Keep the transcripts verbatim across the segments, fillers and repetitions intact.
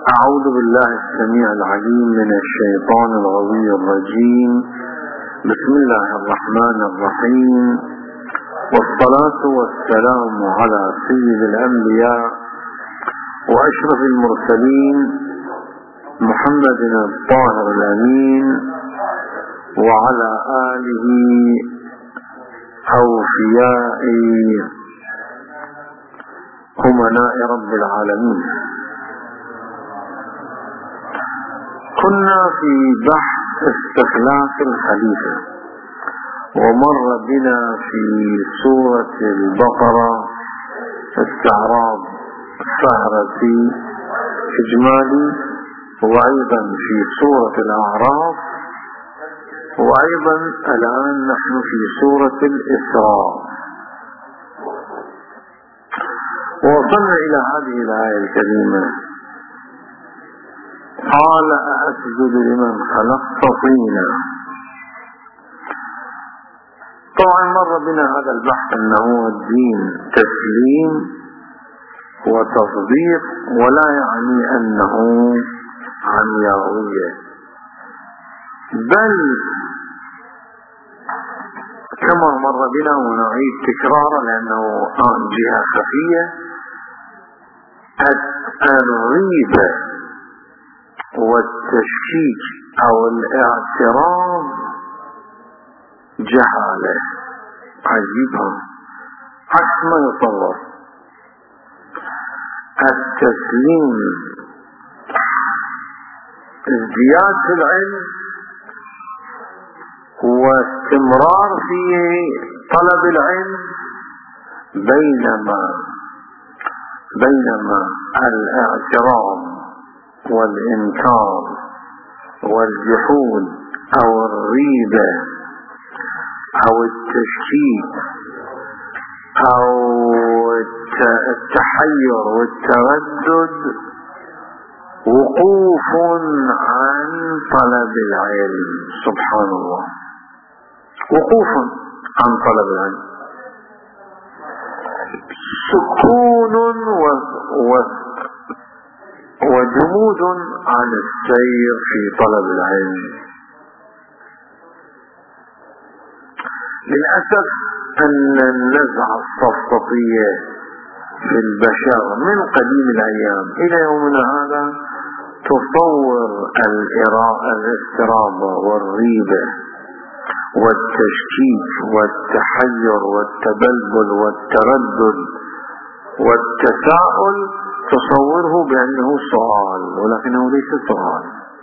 أعوذ بالله السميع العليم من الشيطان الغوي الرجيم. بسم الله الرحمن الرحيم، والصلاة والسلام على سيد الأنبياء وأشرف المرسلين محمد الطاهر الأمين وعلى آله أوفياء أمناء رب العالمين. كنا في بحث استخلاف الخليفة، ومر بنا في سورة البقرة استعراض سهرة إجمالي، وأيضا في سورة الأعراف، وأيضا الآن نحن في سورة الإسراء. ووصلنا إلى هذه الآية الكريمة: قال أأسجد لمن خلقت طينا. طبعا مر بنا هذا البحث أنه الدين تسليم وتصديق، ولا يعني أنه عمياوية، بل كما مر بنا ونعيد تكرارا لأنه آن جهة خفية: الريبة والتشكيك أو الاعتراض جهالة عجيبة عكس ما يتصور. التسليم ازدياد في العلم واستمرار في طلب العلم، بينما بينما الاعتراض والإنكار والجحود أو الريبة أو التشكيك أو التحير والتردد وقوف عن طلب العلم. سبحان الله، وقوف عن طلب العلم، سكون و, و وجمود عن السير في طلب العلم. للأسف أن النزعة السفسطية في البشر من قديم الأيام إلى يومنا هذا تصور الاضطراب والريبة والتشكيك والتحير والتبلبل والتردد والتساؤل، تصوره بأنه سؤال، ولكنه ليس سؤال.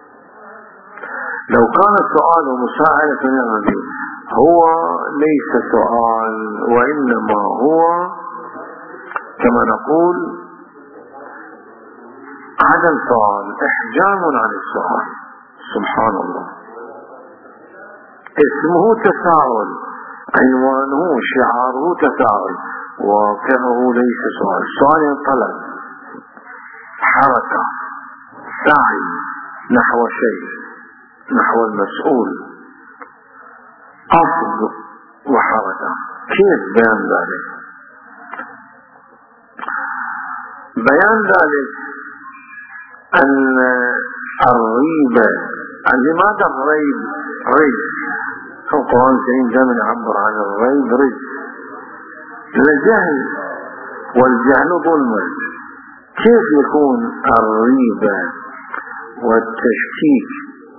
لو كان السؤال مساعدة للنبي، هو ليس سؤال، وإنما هو كما نقول عدم سؤال، إحجام عن السؤال. سبحان الله، اسمه تساؤل، عنوانه شعاره تساؤل، واقعه ليس سؤال. السؤال طلب، حركة، سعي نحو شيء، نحو المسؤول، قصد وحركة. كيف بيان ذلك؟ بيان ذلك أن الريبة، لماذا الريب ريب؟ القرآن الكريم دائما يعبر عن الريب ريب، الجهل، والجهل ظلم. كيف يكون الريبة والتشكيك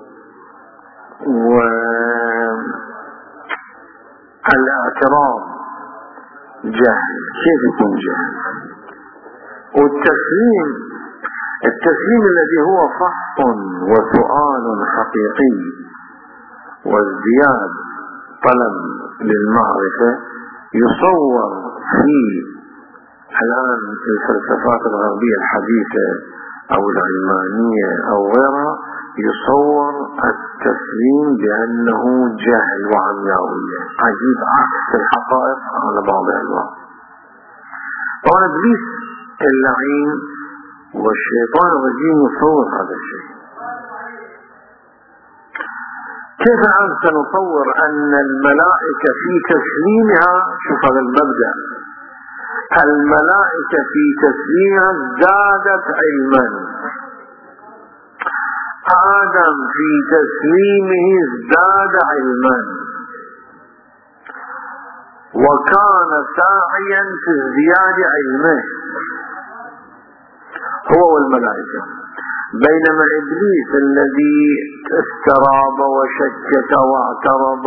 والاعتراض جهل؟ كيف يكون جهل؟ والتسليم، التسليم الذي هو فحص وسؤال حقيقي وازدياد طلب للمعرفة، يصور في الآن الفلسفات الغربية الحديثة أو العلمانية أو غيرها، يصور التسليم بأنه جهل وعمياوية. عجيب، عكس الحقائق على بعض الأنواع. طبعا إبليس اللعين والشيطان الرجيم يصور هذا الشيء. كيف الآن سنصور أن الملائكة في تسليمها، شوف هذا المبدأ، الملائكة في تسليمها ازدادت علما آدم في تسليمه ازداد علما وكان ساعيا في ازدياد علمه هو والملائكة، بينما إبليس الذي استراب وشكك واعترض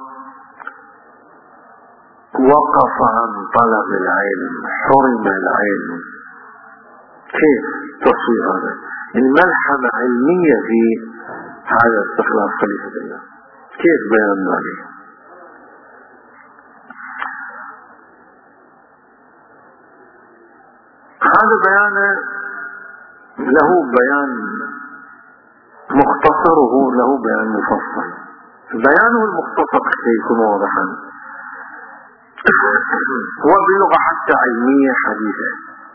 وقف عن طلب العلم، حرم العلم. كيف تصوير هذا؟ الملحمة علمية في هذا استخلاف خليفة الله، كيف بيان ذلك؟ هذا بيان له بيان مختصره، له بيان مفصل. بيانه المختصر سيكون واضحا وبلغة حتى علمية حديثة،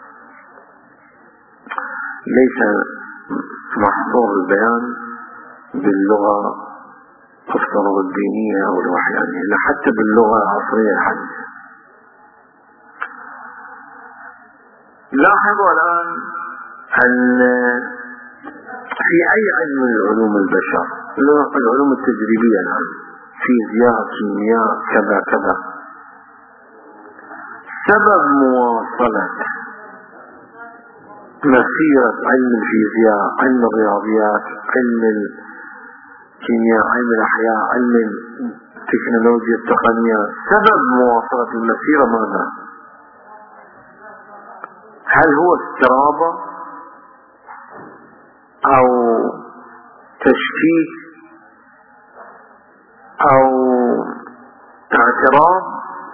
ليس محصور البيان باللغة تفترض الدينية أو الوحيانية، لا حتى باللغة العصرية الحديثة. لاحظوا الآن أن في أي علم من علوم البشر، العلوم التجريبية الآن، فيزياء، كيمياء، كذا كذا، سبب مواصلة مسيرة علم الفيزياء، علم الرياضيات، علم الكيمياء، علم الأحياء، علم التكنولوجيا التقنية، سبب مواصلة المسيرة ماذا؟ هل هو استرابة أو تشكيك أو اعتراض،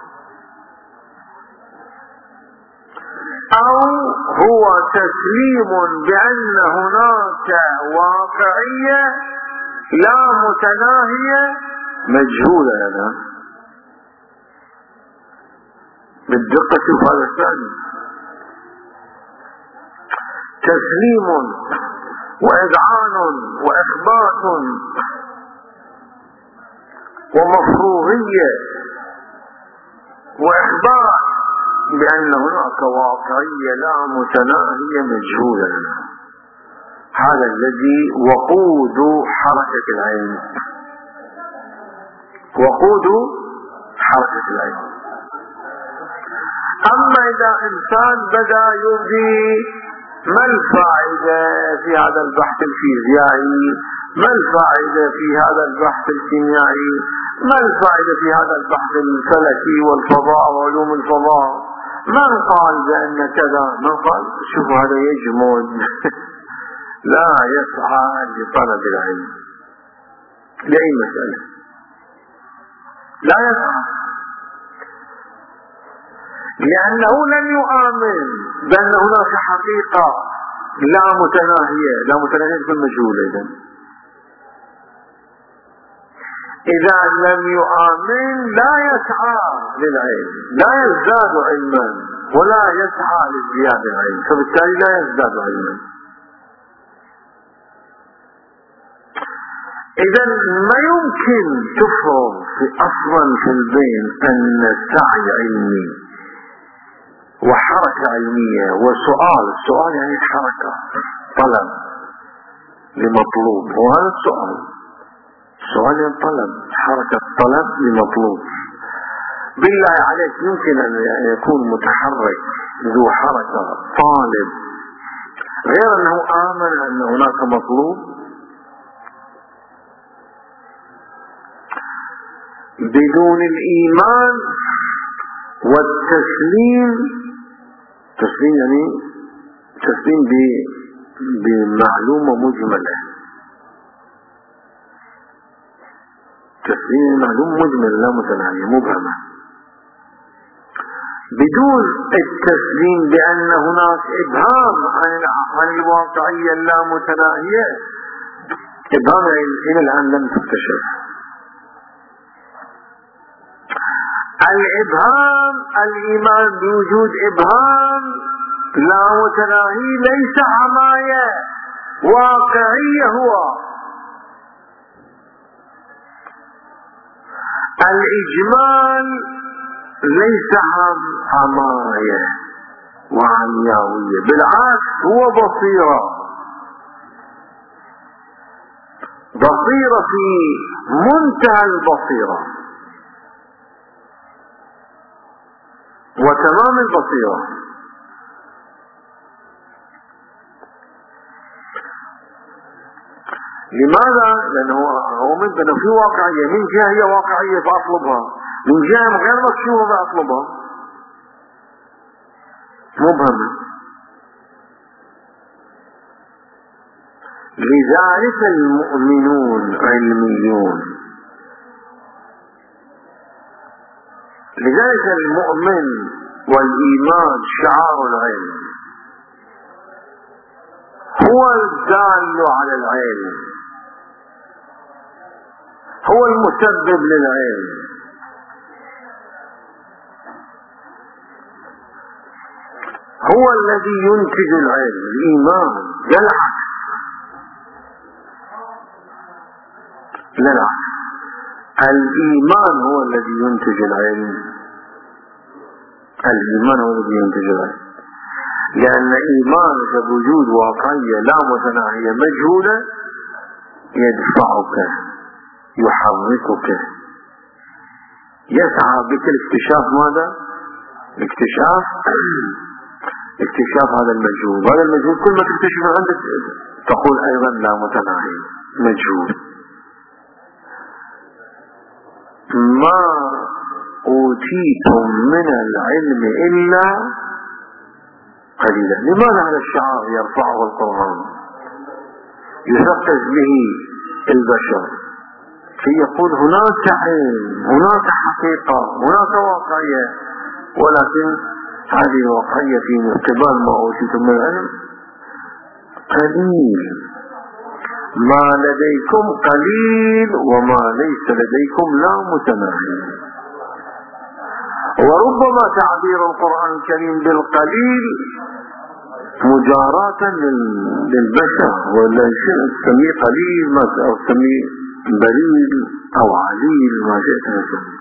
أو هو تسليم بأن هناك واقعية لا متناهية مجهولة لنا؟ بالدقة شوف هذا الثاني، تسليم وإذعان وإخبات ومفروغية وإخبار بأن هناك واقعية لا متناهية مجهولة لنا. هذا الذي وقود حركة العلم، وقود حركة العلم. أما إذا إنسان بدأ يبدي ما الفائدة في هذا البحث الفيزيائي، ما الفائدة في هذا البحث الكيميائي، ما الفائدة في هذا البحث الفلكي والفضاء وعلوم الفضاء، من قال بأن كذا، من قال، شوفوا هذا يجمد لا يسعى لطلب العلم لأي مسألة، لا يسعى، لأنه لن يؤمن بأن هناك حقيقة لا متناهية، لا متناهية بالمجهولة. إذن إذا لم يؤمن لا يسعى للعلم، لا يزداد علما ولا يسعى لازدياد العلم، فبالتالي لا يزداد علما. إذا ما يمكن تفرض في أصلا في البين أن السعي علمي وحركة علمية وسؤال، السؤال يعني حركة، طلب لمطلوب، وهذا السؤال سؤال طلب، حركة طلب لمطلوب. بالله عليك يمكن أن يكون متحرك ذو حركة طالب غير أنه آمن أن هناك مطلوب؟ بدون الإيمان والتسليم، تسليم يعني تسليم بمعلومة مجملة، تسليم معلومة مجملة لا متناهية مبهمة، بدون التسليم بأن هناك إبهام عن الواقعية اللامتناهية. إبهام إلى الآن لم تكتشف. الإبهام، الإيمان بوجود إبهام لا متناهي ليس حماية واقعية، هو الإجمال ليس حماية وعمياوية، بالعكس هو بصيرة. بصيرة في منتهى البصيرة وتمام البصيرة. لماذا؟ لأنه هو ممكن في واقعية، من جهة هي واقعية فأطلبها، من جهة غير مكشوفة فأطلبها، مبهمة. لذلك المؤمنون علميون، لذلك المؤمن والإيمان شعار العلم، هو الدال على العلم، هو المسبب للعلم، هو الذي ينتج العلم. الإيمان لا العكس، لا العكس، الإيمان هو الذي ينتج العلم، الإيمان هو الذي ينتج العلم، لأن إيمانك بوجود واقعية لا متناهية مجهولة يدفعك، يحركك، يسعى بك الاكتشاف. ماذا؟ الاكتشاف اكتشاف هذا المجهول. هذا المجهول كل ما تكتشف عندك تقول أيضا لا متناهي مجهول. ما أوتيتم من العلم إلا قليلا. لماذا هذا الشعار يرفعه القرآن يثقف به البشر كي يقول هناك علم، هناك حقيقة، هناك واقعية، ولكن هذه الواقعية في قبال ما أوتيتم من العلم قليل. ما لديكم قليل وما ليس لديكم لا متناهي. وربما تعبير القرآن الكريم بالقليل مجاراة للبشر، ولا شيء تسميه قليل أو تسميه بليل أو عليل، ما شئت تسميه.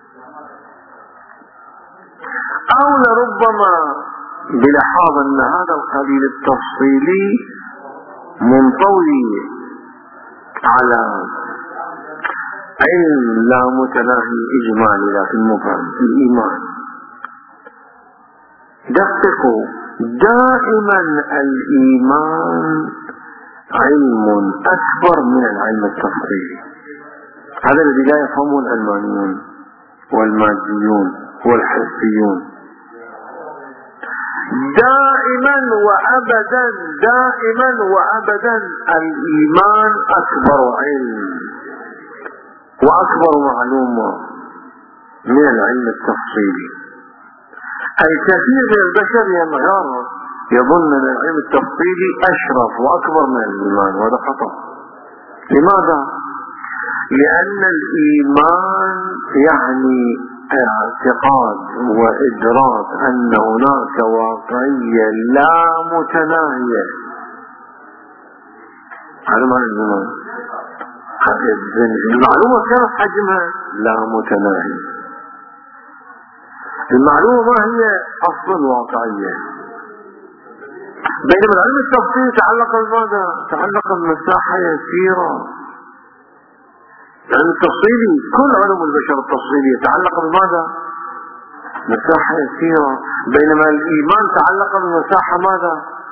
أو لربما بلحاظ أن هذا القليل التفصيلي منطوي على علم لا متناهي إجمالي لكن مبهم في الإيمان. دققوا، دائما الإيمان علم أكبر من العلم التفصيلي. هذا الذي لا يفهمه العلمانيون والماديون والحسيون. دائما وأبدا دائما وأبدا الإيمان أكبر علم وأكبر معلومة من العلم التفصيلي. الكثير من البشر ينغر يظن أن العلم التفصيلي أشرف وأكبر من الإيمان، وهذا خطأ. لماذا؟ لأن الإيمان يعني اعتقاد وإدراك أن هناك واقعية لا متناهية. هذا معنى الإيمان. المعلومة كانت حجمها لا متناهي. المعلومة ما هي أصل الواقعية. بينما العلم التفصيلي تعلق بماذا؟ تعلق بمساحة يسيرة. العلم التفصيلي كل علوم البشر التفصيلية يتعلق بماذا؟ مساحة يسيرة. بينما الإيمان تعلق بمساحة ماذا؟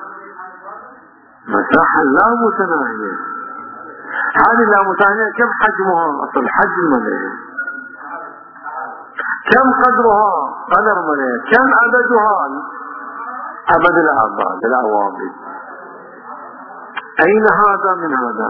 مساحة لا متناهية. هذه لا متناهية كم حجمها؟ أصل حجم منها، كم قدرها؟ قدر منها، كم عددها؟ أبد الأبد الأوابد. أين هذا من هذا؟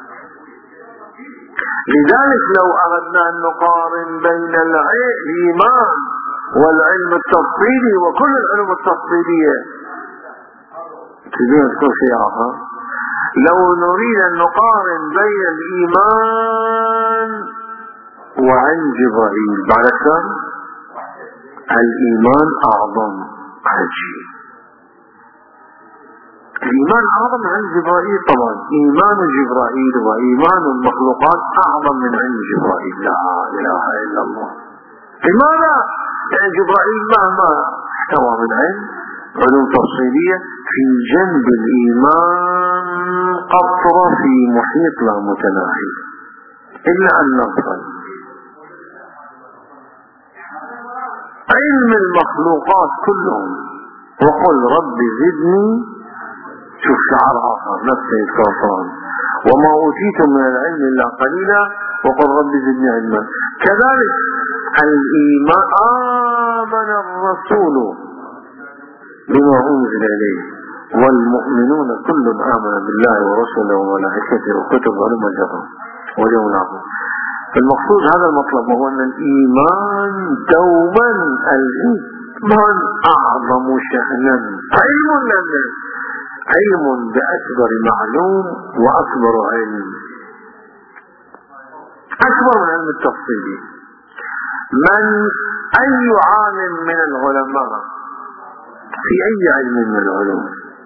لذلك لو أردنا أن نقارن بين الإيمان والعلم التفصيلي وكل العلوم التفصيلية، تريدون تكون شيء آخر؟ لو نريد أن نقارن بين الإيمان وعلم جبرائيل بعد كم؟ الإيمان أعظم عجيب. الإيمان أعظم من علم جبرائيل. طبعا إيمان جبرائيل وإيمان المخلوقات أعظم من علم جبرائيل. لا إله إلا الله. لماذا؟ يعني جبرائيل مهما احتوى من علم علوم تفصيلية في جنب الإيمان قطرة في محيط لا متناهي، إلا أن نغفل. علم المخلوقات كلهم، وقل رب زدني، شوف شعار آخر نفس الكفران، وما أوتيتم من العلم إلا قليلا، وقل رب زدني علما. كذلك الإيمان، آمن الرسول بما أنزل إليه والمؤمنون كل آمن بالله ورسوله وملائكته وكتب علم الجرم واليوم الآخر. فالمقصود هذا المطلب، وهو أن الإيمان دوما، الإيمان أعظم شأنا. علم لنا، علم بأكبر معلوم وأكبر علم، أكبر من علم التفصيلي. من أي عالم من العلماء في أي علم من العلوم،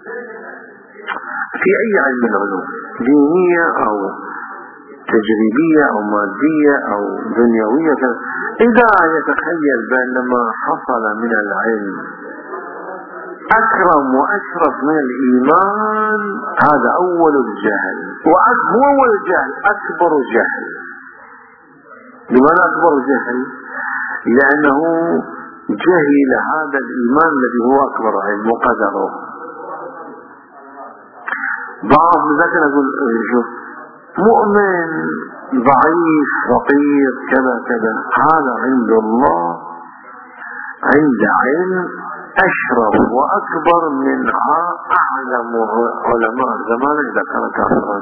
في أي علم من العلوم، دينية أو تجريبية أو مادية أو دنيوية، إذا يتخيل بأن ما حصل من العلم أكرم وأشرف من الإيمان، هذا أول الجهل، وهو أول الجهل أكبر جهل. لماذا أكبر جهل؟ لأنه جهل هذا الإيمان الذي هو أكبر علم وقدره. بعض ذلك نقول شوف مؤمن ضعيف فقير كذا كذا، هذا عند الله عند علم أشرف وأكبر من أعلم علماء زمانك إذا كان كافرا.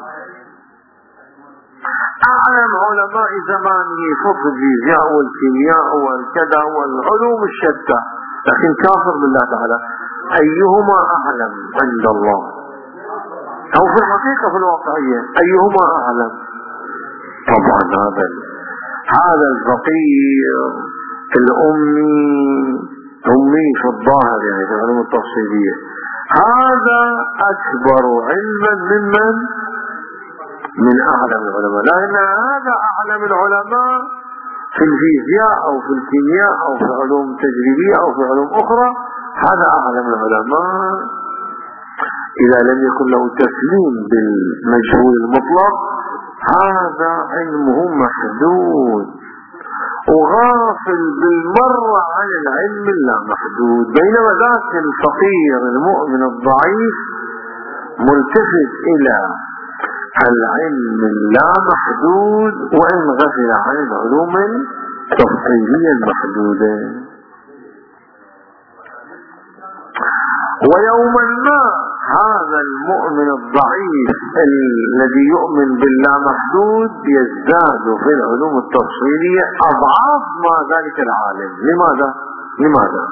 أعلم علماء زمانه فقه الفيزياء والكيمياء والكذا والعلوم الشتى، لكن كافر بالله تعالى، أيهما أعلم عند الله؟ أو في الحقيقة في الواقعية أيهما أعلم؟ طبعا هذا هذا الفقير الأمي، أمي في الظاهر يعني في العلوم التفصيلية، هذا أكبر علما ممن من أعلم العلماء، لأن هذا أعلم العلماء في الفيزياء أو في الكيمياء أو في علوم تجريبية أو في علوم أخرى، هذا أعلم العلماء. إذا لم يكن له تسليم بالمجهول المطلق، هذا علمه محدود وغافل بالمرة عن العلم اللامحدود، بينما ذاك الفقير المؤمن الضعيف ملتفت إلى العلم اللامحدود وإن غفل عن العلوم التفصيلية المحدودة. ويوما ما هذا المؤمن الضعيف الذي يؤمن باللامحدود يزداد في العلوم التفصيلية أضعاف ما ذلك العالم. لماذا؟ لماذا؟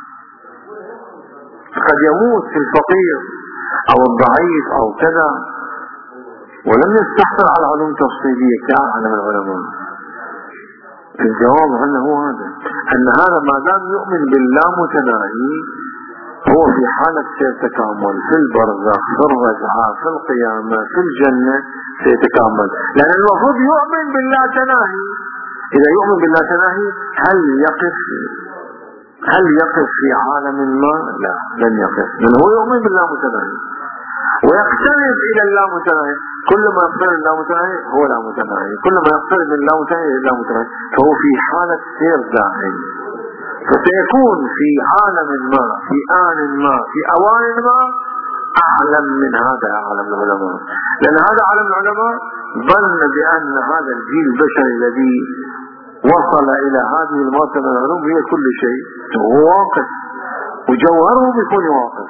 قد يموت في الفقير أو الضعيف أو كذا ولم يستحصل على علوم تفصيلية كأعلم العلماء. الجواب عنه هذا، أن هذا ما دام يؤمن باللامتناهي هو في حالة سيتكامل في البرزخ، في الرجعة، في القيامة، في الجنة سيتكامل، لأن المفروض يؤمن بالله تناهي. إذا يؤمن بالله تناهي هل يقف هل يقف في عالم ما؟ لا، لن يقف، لأنه هو يؤمن بالله متناهي ويقترب إلى الله متناهي. كل ما يقترب الله متناهي هو لا متناهي، كل ما يقترب من الله متناهي إلى الله متناهي، فهو في حالة سير دائم. فسيكون في عالم ما، في آن ما، في أوان ما أعلم من هذا أعلم العلماء، لأن هذا أعلم العلماء ظن بأن هذا الجيل البشري الذي وصل إلى هذه المرتبة من العلوم هي كل شيء، هو واقف وجوهره بيكون واقف،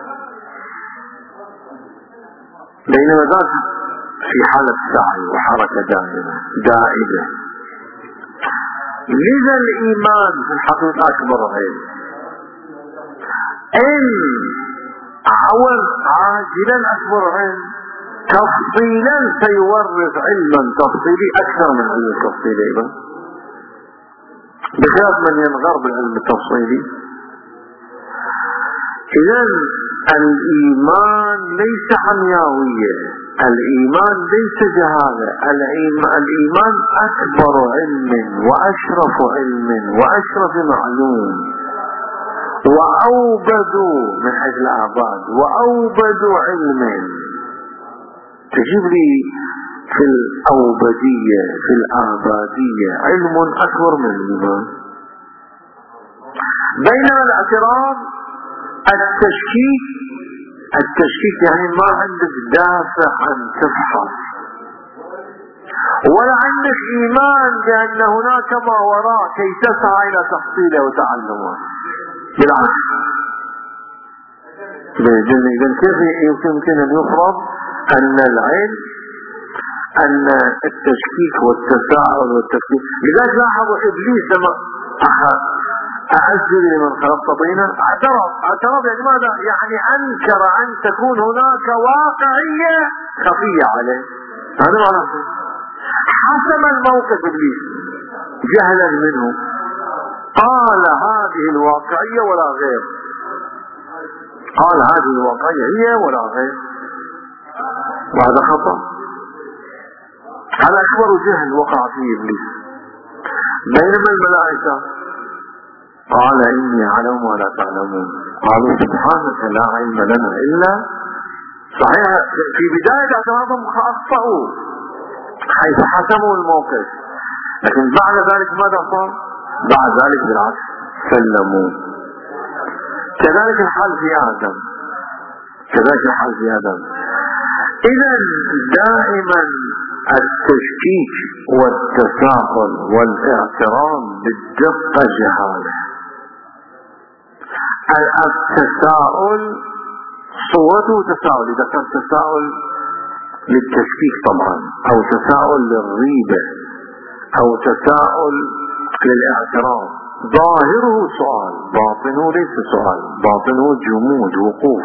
بينما ذاك في حالة سعي وحركة دائمة دائمة. لذا الإيمان في الحقيقة أكبر علم، إن عوض عاجلا أكبر علم، تفصيلا سيورث علما تفصيلي أكثر من علم التفصيلي، بخلاف من ينغر بالعلم التفصيلي. إذا الإيمان ليس عمياوية، الإيمان ليس جهالة، الإيمان أكبر علم وأشرف علم وأشرف معلوم، وأوبدوا من حيث الأعباد، وأوبدوا علما. تجيب لي في الأوبدية في الآبادية علم أكبر من الإيمان. بينما الاعتراض التشكيك التشكيك يعني ما عندك دافع أن تفحص، ولا عندك إيمان بأن هناك ما وراء كي تسعى إلى تحصيله وتعلمه. بالعكس، إذن كيف يمكن أن يفرض أن العلم أن التشكيك والتساؤل والتفكير؟ لذلك لاحظوا إبليس لما أخذ أعزل لمن خلقت طينا اعترض اعترض يعني ماذا؟ يعني أنكر أن تكون هناك واقعية خفية عليه. هذا معناه حسم الموقف إبليس جهلا منه، قال هذه الواقعية ولا غير، قال هذه الواقعية هي ولا غير، وهذا خطأ. هذا أكبر جهل وقع فيه إبليس. بينما الملائكة قال إني أعلم ولا تعلمون، قالوا سبحانك لا علم لنا إلا. صحيح في بداية اعتراضهم أخطأوا حيث حسموا الموقف، لكن بعد ذلك ماذا صار؟ بعد ذلك بالعكس سلموا. كذلك الحال في آدم كذلك الحال في آدم إذا دائما التشكيك والتساؤل والاعتراض بالدقة جهالة. التساؤل صورته تساؤل، إذا كان تساؤل للتشكيك طبعا، أو تساؤل للريبة، أو تساؤل للاعتراض، ظاهره سؤال، باطنه ليس سؤال، باطنه جمود وقوف.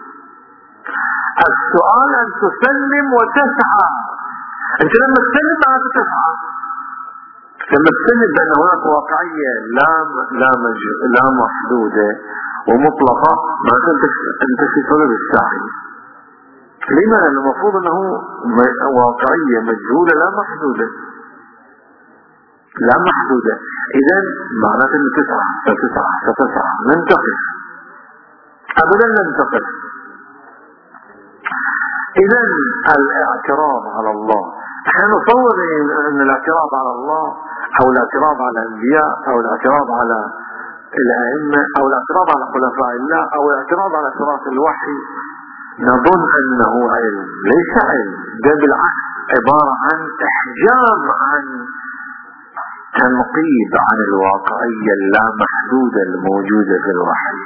السؤال أن تسلم وتسعى. أنت لما تسلم معناته تسعى، لما تسلم بأن هناك واقعية لا لا لا محدودة ومطلقة، معناته أنت في صدد السعي. لما؟ لأن المفروض أنه واقعية مجهولة لا محدودة لا محدودة إذا معناته أنه تسعى ستسعى ستسعى لن تقف أبدا، لن تقف. إذا الاعتراض على الله، نحن نصور أن الاعتراض على الله أو الاعتراض على الأنبياء أو الاعتراض على الأئمة أو الاعتراض على خلفاء الله أو الاعتراض على صراط الوحي نظن أنه علم. ليس علم، ده بالعكس عبارة عن إحجام عن تنقيب عن الواقعية اللامحدودة الموجودة في الوحي.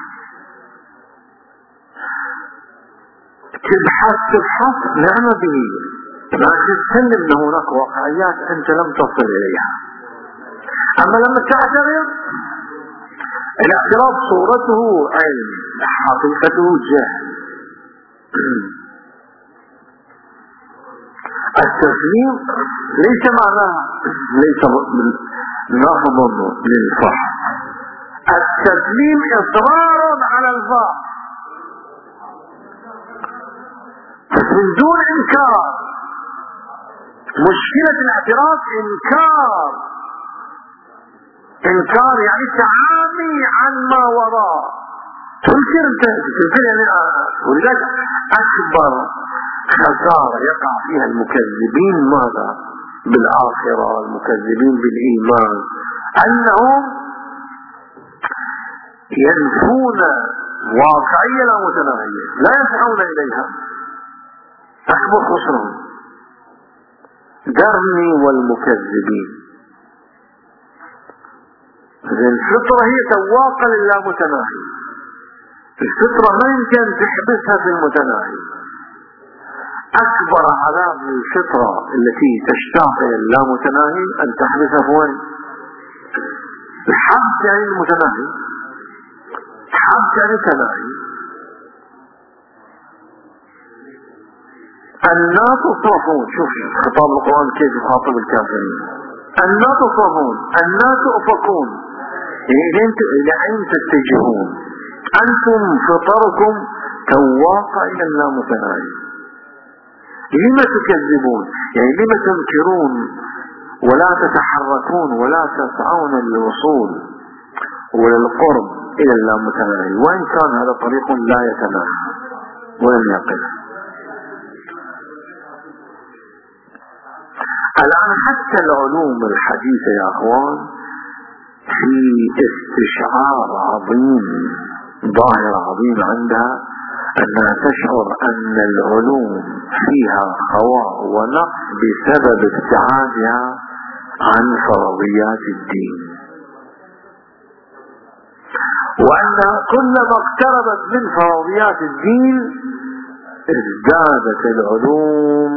تبحث تبحث نعم به، لكن تسلم أن هناك واقعيات أنت لم تصل إليها. أما لما تعترض، الاعتراض صورته علم، حقيقته جهل. التسليم ليس معناه ليس ناخذ للفحص، التسليم إصرار على الفحص من دون إنكار. مشكلة الاعتراض إنكار، إنكار يعني تعامي عن ما وراء، تنكر تنكر يعني. ولذلك أكبر خسارة يقع فيها المكذبين ماذا؟ بالآخرة، المكذبين بالإيمان، أنهم ينفون واقعية لا متناهية، لا يسعون إليها. أكبر خسرهم ذرني والمكذبين. الفطرة هي سواقة للامتناهي، الفطرة ما يمكن تحبسها في المتناهي. أكبر عذاب للفطرة التي تشتاق إلى اللامتناهي أن تحبسها في وين؟ الحبس يعني المتناهي، الحبس يعني تناهي. الناس صافون، شوف خطاب القرآن كيف يخاطب الكافرين. الناس صافون، الناس أفقون، إلى أين تتجهون؟ أنتم فطركم تواقع إلى اللامتناهي. لما تكذبون؟ يعني لما تنكرون ولا تتحركون ولا تسعون للوصول وللقرب إلى اللامتناهي، وإن كان هذا طريق لا يتناهى ولم يقف. الآن حتى العلوم الحديثة يا أخوان في استشعار عظيم، ظاهرة عظيمة عندها أنها تشعر أن العلوم فيها خواء ونقص بسبب ابتعادها عن فرضيات الدين، وأنها كلما اقتربت من فرضيات الدين ازدادت العلوم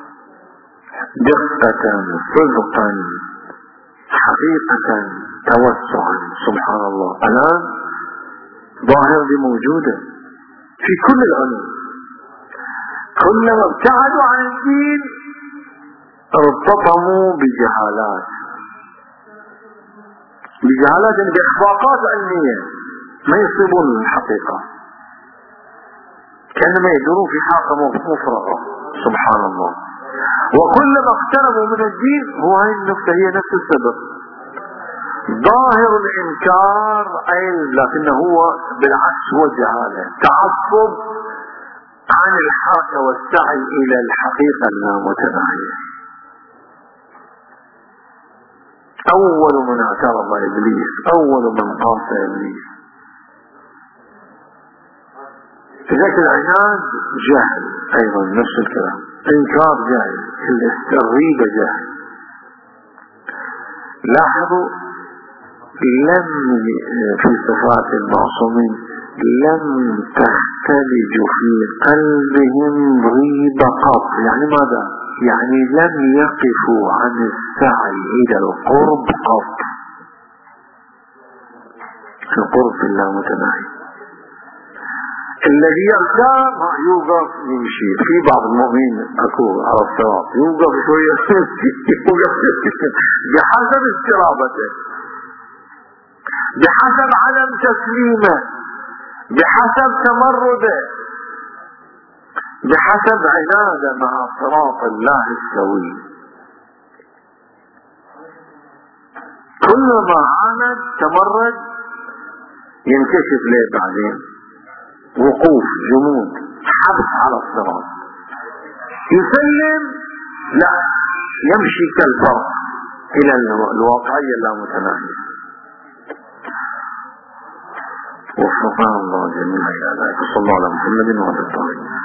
دقة صدقا حقيقة توسعا. سبحان الله، الآن ظاهرة دي موجودة في كل العلوم، كلما ابتعدوا عن الدين ارتطموا بجهالات، بجهالات يعني بإخفاقات علمية ما يصيبون الحقيقة، كأنما يدورون في حلقة مفرغة. سبحان الله. وكلما اقتربوا من الدين، هو هذه النقطة هي نفس السبب، ظاهر الإنكار علم لكنه هو بالعكس هو جهالة، تعصب عن الحق والسعي إلى الحقيقة اللامتناهية. أول من اعترض إبليس، أول من قاس إبليس، ذاك العناد جهل أيضا نفس الكلام، إنكار جهل، الريبة جهل. لاحظوا لم في صفات المعصومين لم تختلج في قلبهم ريبة قط، يعني ماذا؟ يعني لم يقفوا عن السعي إلى القرب قط، القرب اللامتناهي. الذي يختار يوقف يمشي، في بعض المؤمنين اكو على الصراط يوقف شوية يوقف بحسب استرابته، بحسب عدم تسليمه، بحسب تمرده، بحسب عناده مع صراط الله السوي. كلما عاند تمرد ينكشف ليه بعدين وقوف، جمود، حبس على الصراط. يسلم لا، يمشي كالفرق الى الواقعية اللامتناهية. وفقنا الله جميعا الى ذلك. صلى الله على محمد وعلى اله.